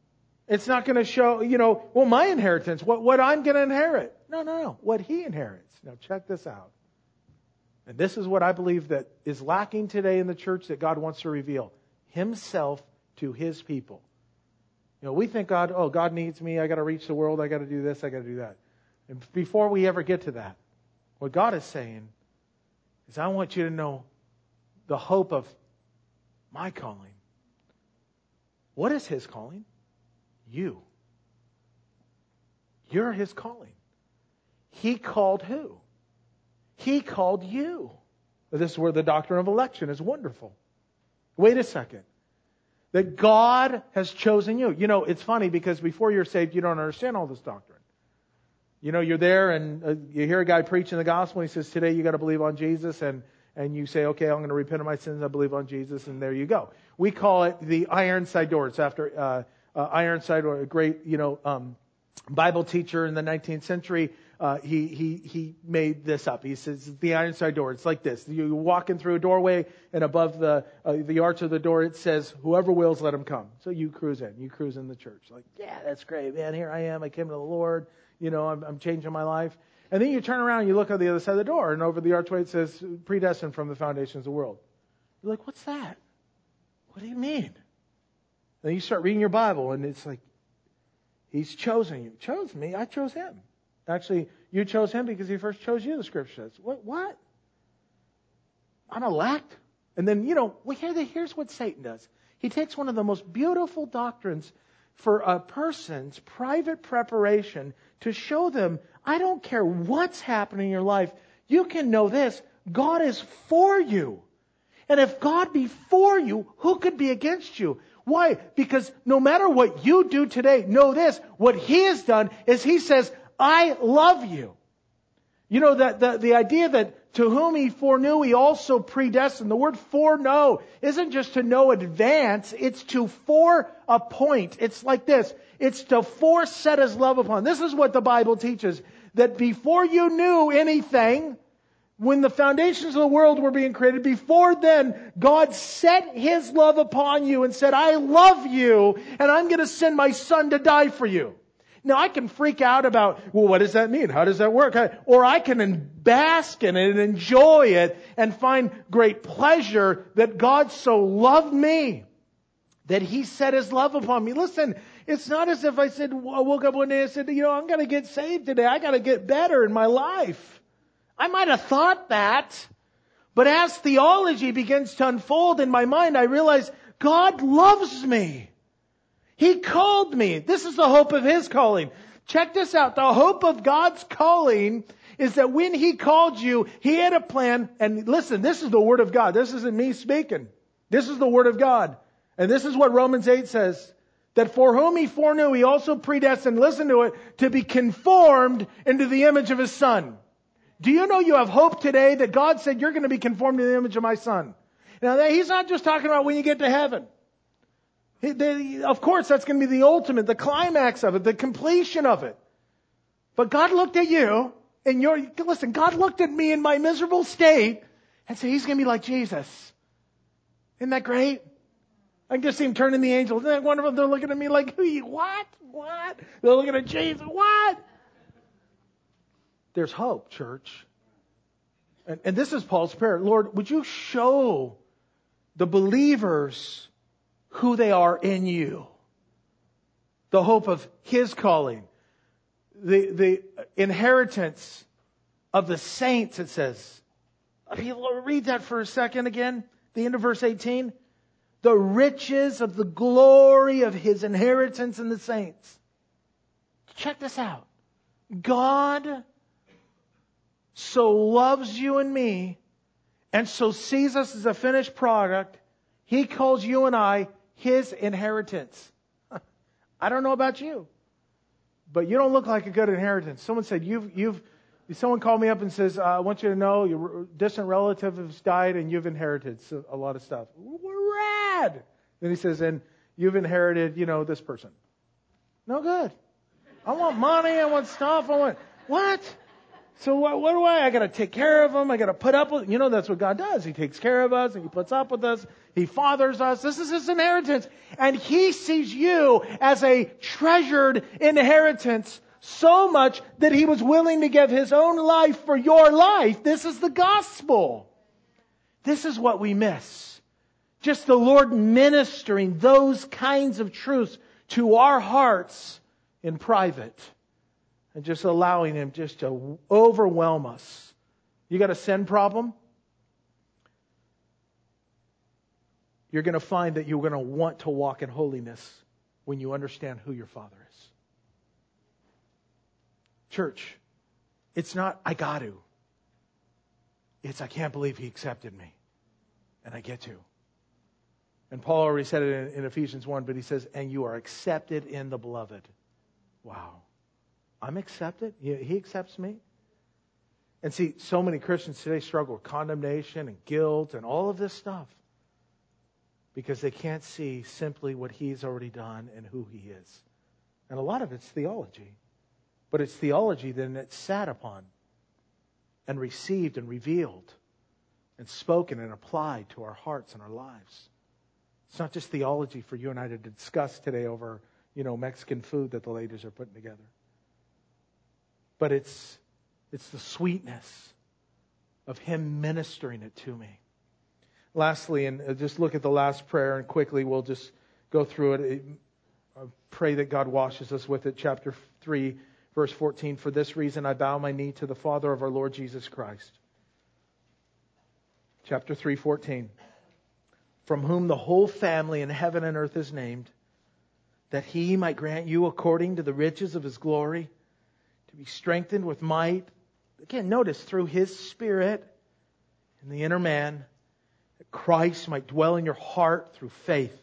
It's not going to show, you know, well, my inheritance, what, what I'm going to inherit. No, no, no. What He inherits. Now check this out. And this is what I believe that is lacking today in the church that God wants to reveal. Himself to His people. You know, we think God, oh, God needs me. I got to reach the world. I got to do this. I got to do that. And before we ever get to that, what God is saying is, I want you to know the hope of my calling. What is His calling? You. You're His calling. He called who? He called you. This is where the doctrine of election is wonderful. Wait a second. That God has chosen you. You know, it's funny because before you're saved, you don't understand all this doctrine. You know, you're there and uh, you hear a guy preaching the gospel. And he says, today you got to believe on Jesus. And, and you say, okay, I'm going to repent of my sins. I believe on Jesus. And there you go. We call it the Ironside door. It's after uh, uh, Ironside, a great, you know, um, Bible teacher in the nineteenth century. Uh, he, he, he made this up. He says, the Ironside door. It's like this. You walk in through a doorway and above the, uh, the arch of the door, it says, whoever wills, let him come. So you cruise in. You cruise in the church. Like, yeah, that's great, man. Here I am. I came to the Lord. You know, I'm, I'm changing my life. And then you turn around and you look on the other side of the door and over the archway it says, predestined from the foundations of the world. You're like, what's that? What do you mean? Then you start reading your Bible and it's like, He's chosen you. Chose me. I chose Him. Actually, you chose Him because He first chose you, the Scripture says. What? What? I'm elect? And then, you know, well, here, here's what Satan does. He takes one of the most beautiful doctrines for a person's private preparation to show them, I don't care what's happening in your life, you can know this, God is for you. And if God be for you, who could be against you? Why? Because no matter what you do today, know this, what He has done is He says, I love you. You know, that the, the idea that to whom He foreknew, He also predestined. The word foreknow isn't just to know advance, it's to foreappoint. It's like this. It's to foreset His love upon. This is what the Bible teaches. That before you knew anything, when the foundations of the world were being created, before then, God set His love upon you and said, I love you, and I'm going to send my Son to die for you. Now, I can freak out about, well, what does that mean? How does that work? Or I can bask in it and enjoy it and find great pleasure that God so loved me, that He set His love upon me. Listen, it's not as if I said, I woke up one day and said, you know, I'm going to get saved today. I got to get better in my life. I might have thought that, but as theology begins to unfold in my mind, I realize God loves me. He called me. This is the hope of His calling. Check this out. The hope of God's calling is that when He called you, He had a plan. And listen, this is the Word of God. This isn't me speaking. This is the Word of God. And this is what Romans eight says. That for whom He foreknew, He also predestined, listen to it, to be conformed into the image of His Son. Do you know you have hope today that God said you're going to be conformed to the image of my Son? Now, He's not just talking about when you get to heaven. Of course, that's going to be the ultimate, the climax of it, the completion of it. But God looked at you, and you're, listen, God looked at me in my miserable state and said, He's going to be like Jesus. Isn't that great? I can just see Him turning the angels. Isn't that wonderful? They're looking at me like, what? What? They're looking at Jesus. What? There's hope, church. And, and this is Paul's prayer. Lord, would you show the believers who they are in you? The hope of His calling. The, the inheritance of the saints, it says. Read that for a second again. The end of verse eighteen. The riches of the glory of His inheritance in the saints. Check this out. God so loves you and me, and so sees us as a finished product, He calls you and I His inheritance. I don't know about you, but you don't look like a good inheritance. Someone said, you've, you've, someone called me up and says, uh, I want you to know your distant relative has died and you've inherited a lot of stuff. We're rad. Then he says, and you've inherited, you know, this person. No good. I want money. I want stuff. I want, what? So what, what do I? I got to take care of them. I got to put up with. You know, that's what God does. He takes care of us and He puts up with us. He fathers us. This is His inheritance, and He sees you as a treasured inheritance. So much that He was willing to give His own life for your life. This is the gospel. This is what we miss. Just the Lord ministering those kinds of truths to our hearts in private. And just allowing Him just to overwhelm us. You got a sin problem? You're going to find that you're going to want to walk in holiness when you understand who your Father is. Church, it's not, I got to. It's, I can't believe He accepted me. And I get to. And Paul already said it in, in Ephesians one, but he says, and you are accepted in the beloved. Wow. I'm accepted? He accepts me? And see, so many Christians today struggle with condemnation and guilt and all of this stuff. Because they can't see simply what He's already done and who He is. And a lot of it's theology. But it's theology then that's sat upon and received and revealed and spoken and applied to our hearts and our lives. It's not just theology for you and I to discuss today over, you know, Mexican food that the ladies are putting together. But it's it's the sweetness of Him ministering it to me. Lastly, and just look at the last prayer, and quickly we'll just go through it. I pray that God washes us with it. Chapter three, verse fourteen. For this reason I bow my knee to the Father of our Lord Jesus Christ. Chapter three, fourteen. From whom the whole family in heaven and earth is named, that He might grant you according to the riches of His glory, to be strengthened with might. Again, notice, through His Spirit in the inner man, that Christ might dwell in your heart through faith.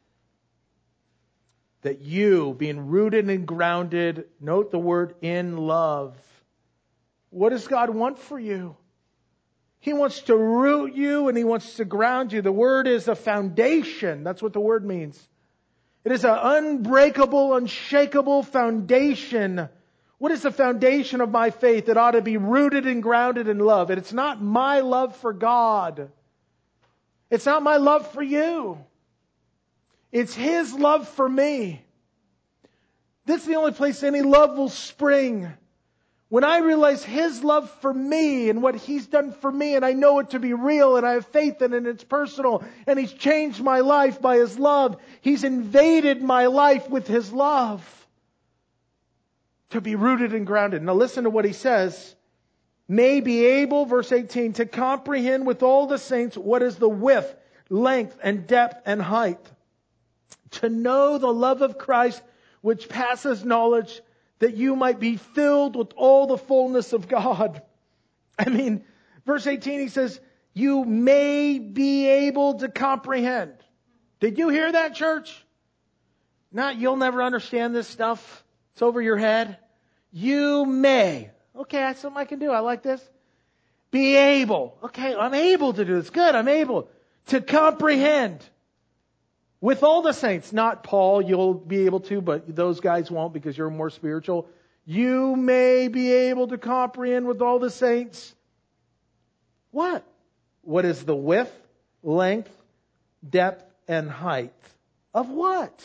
That you, being rooted and grounded, note the word, in love. What does God want for you? He wants to root you and He wants to ground you. The word is a foundation. That's what the word means. It is an unbreakable, unshakable foundation. What is the foundation of my faith? It ought to be rooted and grounded in love. And it's not my love for God. It's not my love for you. It's His love for me. This is the only place any love will spring. When I realize His love for me and what He's done for me, and I know it to be real, and I have faith in it, and it's personal, and He's changed my life by His love. He's invaded my life with His love. To be rooted and grounded. Now listen to what he says. May be able, verse eighteen, to comprehend with all the saints what is the width, length, and depth, and height. To know the love of Christ, which passes knowledge, that you might be filled with all the fullness of God. I mean, verse eighteen, he says, you may be able to comprehend. Did you hear that, church? Not, you'll never understand this stuff. It's over your head. You may. Okay, that's something I can do. I like this. Be able. Okay, I'm able to do this. Good, I'm able to comprehend with all the saints. Not Paul, you'll be able to, but those guys won't because you're more spiritual. You may be able to comprehend with all the saints. What? What is the width, length, depth, and height of what?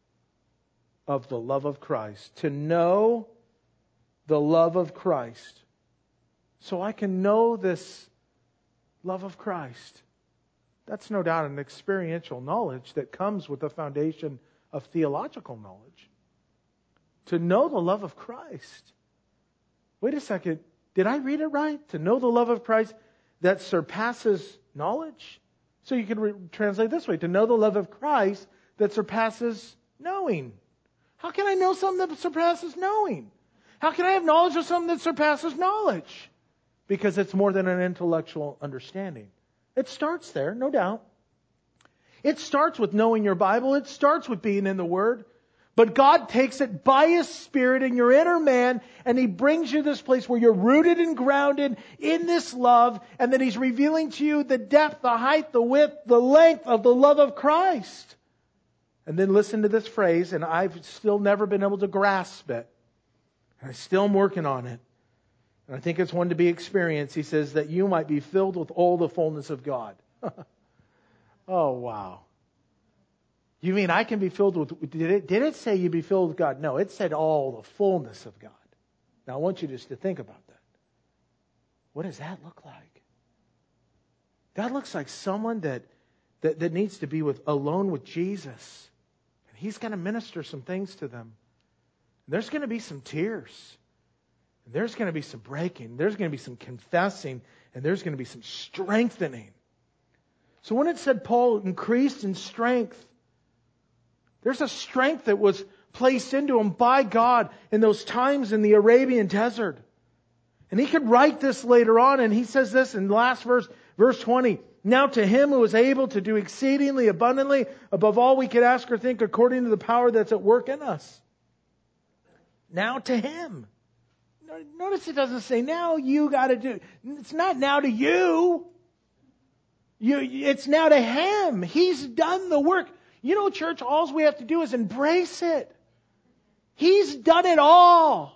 Of the love of Christ. To know the love of Christ. So I can know this love of Christ. That's no doubt an experiential knowledge that comes with the foundation of theological knowledge. To know the love of Christ. Wait a second. Did I read it right? To know the love of Christ that surpasses knowledge? So you can re- translate this way. To know the love of Christ that surpasses knowing. How can I know something that surpasses knowing? How can I have knowledge of something that surpasses knowledge? Because it's more than an intellectual understanding. It starts there, no doubt. It starts with knowing your Bible. It starts with being in the Word. But God takes it by His Spirit in your inner man, and He brings you to this place where you're rooted and grounded in this love, and then He's revealing to you the depth, the height, the width, the length of the love of Christ. And then listen to this phrase, and I've still never been able to grasp it. I still am working on it. And I think it's one to be experienced. He says that you might be filled with all the fullness of God. Oh, wow. You mean I can be filled with, did it, did it say you be filled with God? No, it said all the fullness of God. Now I want you just to think about that. What does that look like? That looks like someone that, that, that needs to be with alone with Jesus. And He's going to minister some things to them. And there's going to be some tears. And there's going to be some breaking. There's going to be some confessing. And there's going to be some strengthening. So when it said Paul increased in strength, there's a strength that was placed into him by God in those times in the Arabian desert. And he could write this later on, and he says this in the last verse, verse twenty. Now to Him who is able to do exceedingly abundantly above all we could ask or think according to the power that's at work in us. Now to Him. Notice it doesn't say now you got to do. It's not now to you. You, it's now to Him. He's done the work. You know, church, all we have to do is embrace it. He's done it all.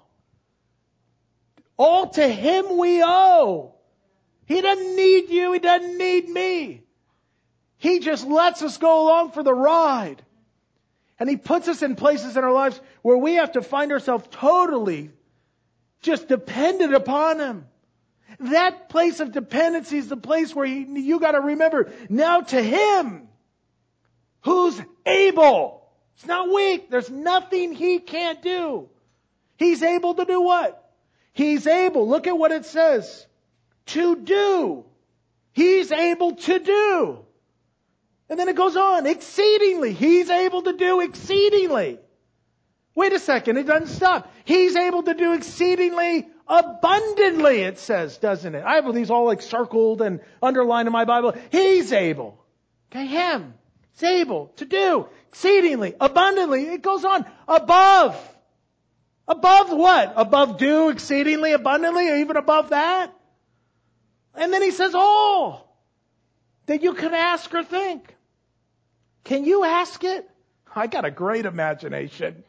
All to Him we owe. He doesn't need you. He doesn't need me. He just lets us go along for the ride. And He puts us in places in our lives where we have to find ourselves totally just dependent upon Him. That place of dependency is the place where you, you got to remember, now to Him who's able. It's not weak. There's nothing He can't do. He's able to do what? He's able. Look at what it says. To do. He's able to do. And then it goes on. Exceedingly. He's able to do exceedingly. Wait a second. It doesn't stop. He's able to do exceedingly abundantly, it says, doesn't it? I have these all like circled and underlined in my Bible. He's able. Okay, Him. He's able to do exceedingly, abundantly. It goes on. Above. Above what? Above do exceedingly, abundantly, or even above that? And then He says, oh, that you can ask or think. Can you ask it? I got a great imagination.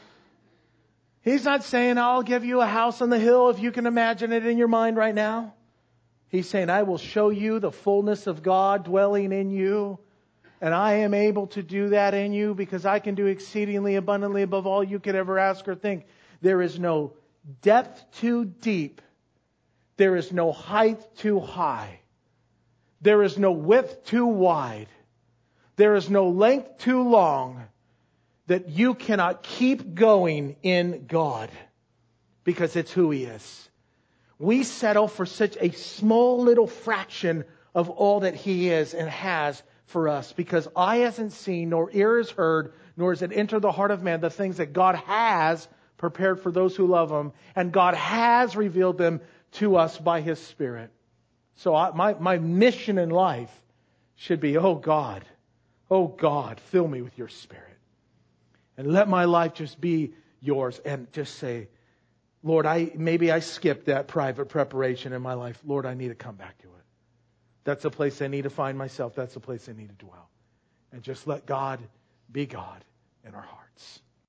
He's not saying, I'll give you a house on the hill if you can imagine it in your mind right now. He's saying, I will show you the fullness of God dwelling in you. And I am able to do that in you because I can do exceedingly abundantly above all you could ever ask or think. There is no depth too deep. There is no height too high. There is no width too wide. There is no length too long that you cannot keep going in God because it's who He is. We settle for such a small little fraction of all that He is and has for us because eye hasn't seen, nor ear has heard, nor has it entered the heart of man the things that God has prepared for those who love Him, and God has revealed them to us by His Spirit. So I, my, my mission in life should be, oh God, oh God, fill me with your Spirit. And let my life just be yours. And just say, Lord, I maybe I skipped that private preparation in my life. Lord, I need to come back to it. That's a place I need to find myself. That's a place I need to dwell. And just let God be God in our hearts.